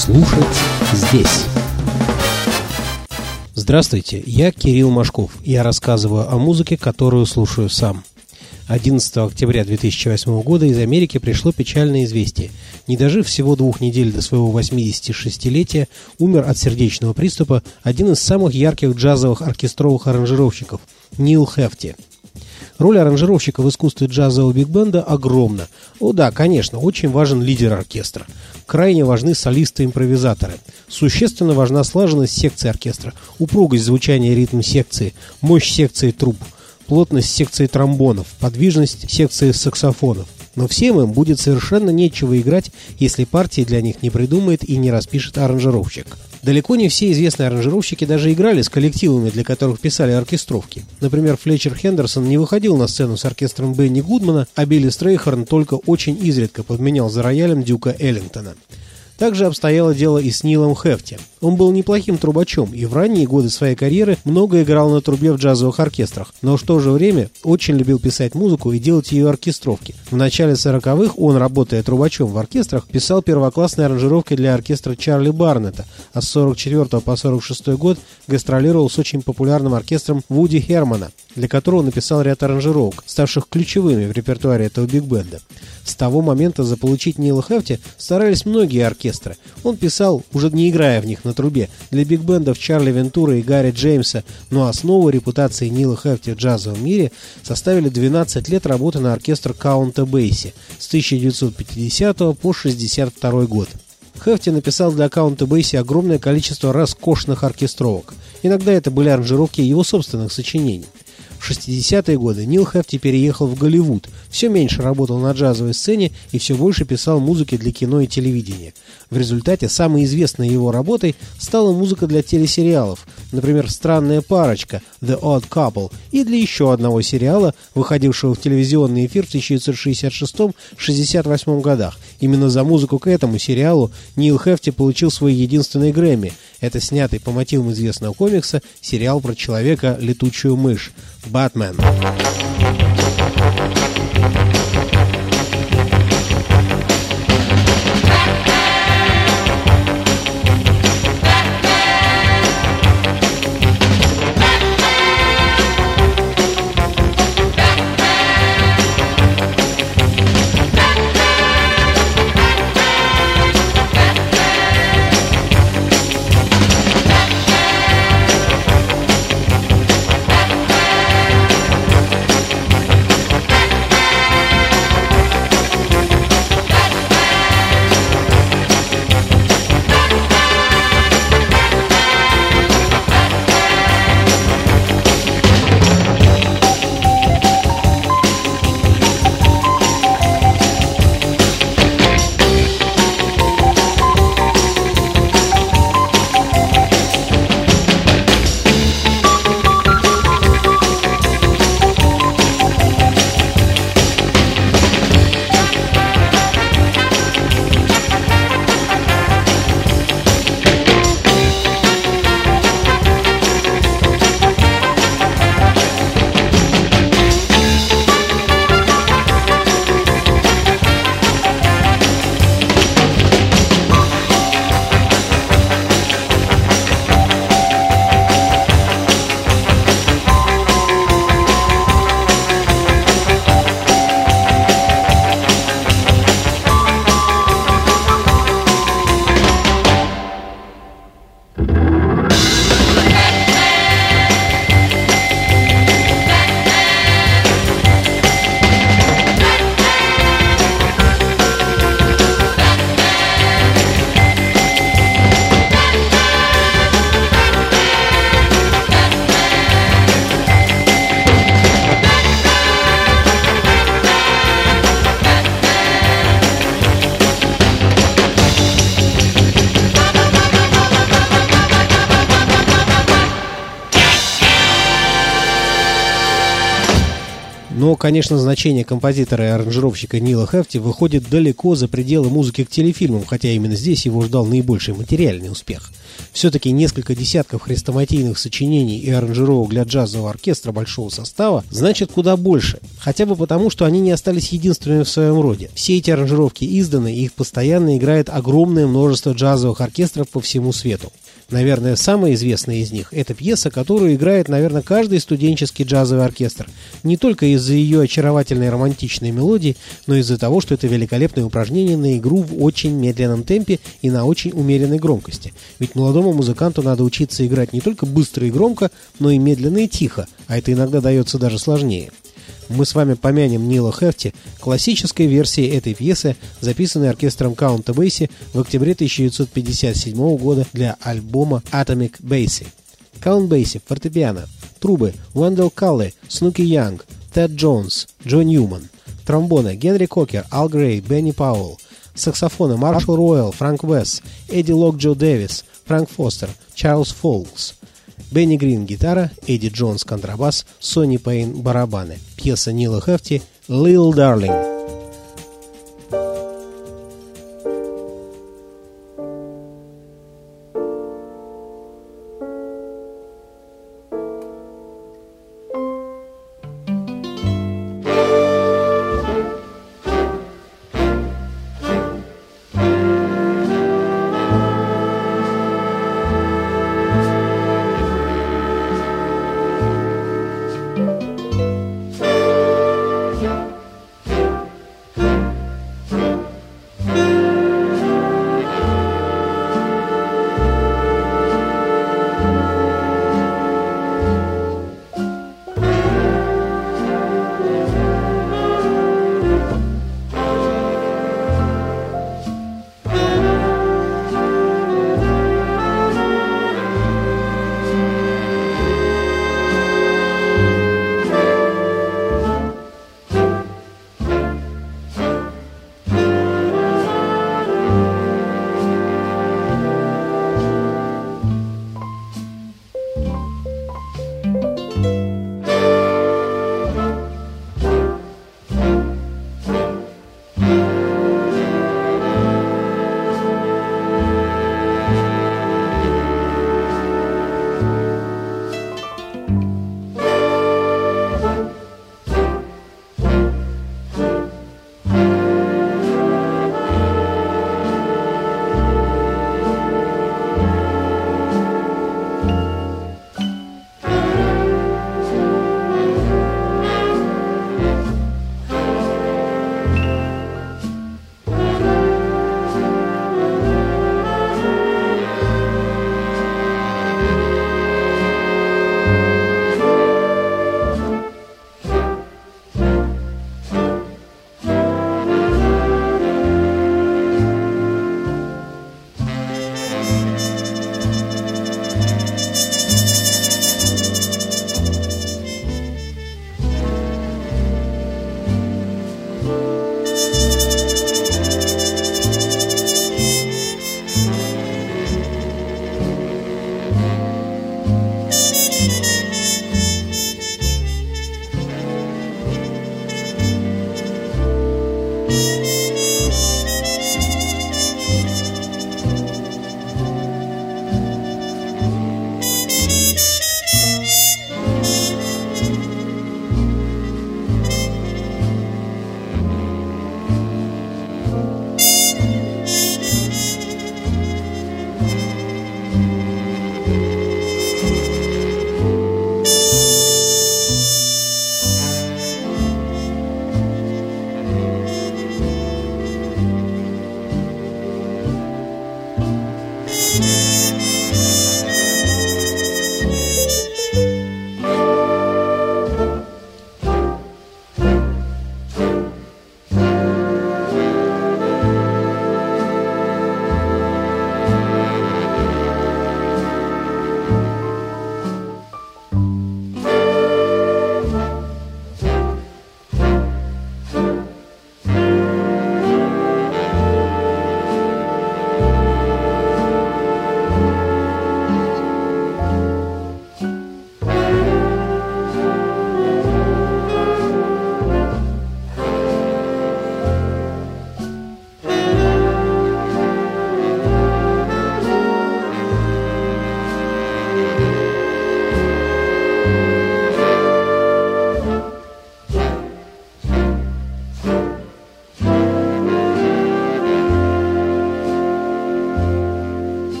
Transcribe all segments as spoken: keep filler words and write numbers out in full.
Слушать здесь. Здравствуйте, я Кирилл Машков. Я рассказываю о музыке, которую слушаю сам. одиннадцатого октября две тысячи восьмого года из Америки пришло печальное известие. Не дожив всего двух недель до своего восьмидесятишестилетия, умер от сердечного приступа один из самых ярких джазовых оркестровых аранжировщиков – Нил Хефти. Роль аранжировщика в искусстве джазового биг-бенда огромна. О да, конечно, очень важен лидер оркестра. Крайне важны солисты-импровизаторы. Существенно важна слаженность секции оркестра, упругость звучания ритм секции, мощь секции труб, плотность секции тромбонов, подвижность секции саксофонов. Но всем им будет совершенно нечего играть, если партии для них не придумает и не распишет аранжировщик. Далеко не все известные аранжировщики даже играли с коллективами, для которых писали оркестровки. Например, Флетчер Хендерсон не выходил на сцену с оркестром Бенни Гудмана, а Билли Стрейхорн только очень изредка подменял за роялем Дюка Эллингтона. Также обстояло дело и с Нилом Хефти. Он был неплохим трубачом и в ранние годы своей карьеры много играл на трубе в джазовых оркестрах, но в то же время очень любил писать музыку и делать ее оркестровки. В начале сороковых он, работая трубачом в оркестрах, писал первоклассные аранжировки для оркестра Чарли Барнетта, а с сорок четвёртого по сорок шестой год гастролировал с очень популярным оркестром Вуди Хермана, для которого написал ряд аранжировок, ставших ключевыми в репертуаре этого биг-бенда. С того момента заполучить Нила Хефти старались многие оркестры. Он писал, уже не играя в них на трубе, для биг-бендов Чарли Вентура и Гарри Джеймса, но основу репутации Нила Хефти в джазовом мире составили двенадцать лет работы на оркестр Каунта Бейси с тысяча девятьсот пятидесятого по шестьдесят второй год. Хефти написал для Каунта Бейси огромное количество роскошных оркестровок. Иногда это были аранжировки его собственных сочинений. В шестидесятые годы Нил Хефти переехал в Голливуд, все меньше работал на джазовой сцене и все больше писал музыки для кино и телевидения. В результате самой известной его работой стала музыка для телесериалов, например, «Странная парочка» (The Odd Couple) и для еще одного сериала, выходившего в телевизионный эфир в тысяча девятьсот шестьдесят шестом — шестьдесят восьмом годах. Именно за музыку к этому сериалу Нил Хефти получил свой единственный Грэмми. Это снятый по мотивам известного комикса сериал про человека-летучую мышь «Batman». Но, конечно, значение композитора и аранжировщика Нила Хефти выходит далеко за пределы музыки к телефильмам, хотя именно здесь его ждал наибольший материальный успех. Все-таки несколько десятков хрестоматийных сочинений и аранжировок для джазового оркестра большого состава значит куда больше, хотя бы потому, что они не остались единственными в своем роде. Все эти аранжировки изданы, и их постоянно играет огромное множество джазовых оркестров по всему свету. Наверное, самая известная из них – это пьеса, которую играет, наверное, каждый студенческий джазовый оркестр. Не только из-за ее очаровательной романтичной мелодии, но и из-за того, что это великолепное упражнение на игру в очень медленном темпе и на очень умеренной громкости. Ведь молодому музыканту надо учиться играть не только быстро и громко, но и медленно и тихо, а это иногда дается даже сложнее. Мы с вами помянем Нила Хефти классической версии этой пьесы, записанной оркестром Каунта Бейси в октябре тысяча девятьсот пятьдесят седьмого года для альбома Atomic Basie. Каунт Бейси, фортепиано, трубы Уэндell Калли, Снуки Янг, Тед Джонс, Джо Ньюман, тромбоны Генри Кокер, Ал Грей, Бенни Пауэлл, саксофоны Маршалл Ройл, Франк Весс, Эдди Локджо Дэвис, Фрэнк Фостер, Чарльз Фолкс. Бенни Грин – гитара, Эдди Джонс – контрабас, Сонни Пейн – барабаны. Пьеса Нила Хефти «Little Darling».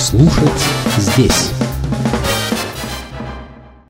слушать здесь.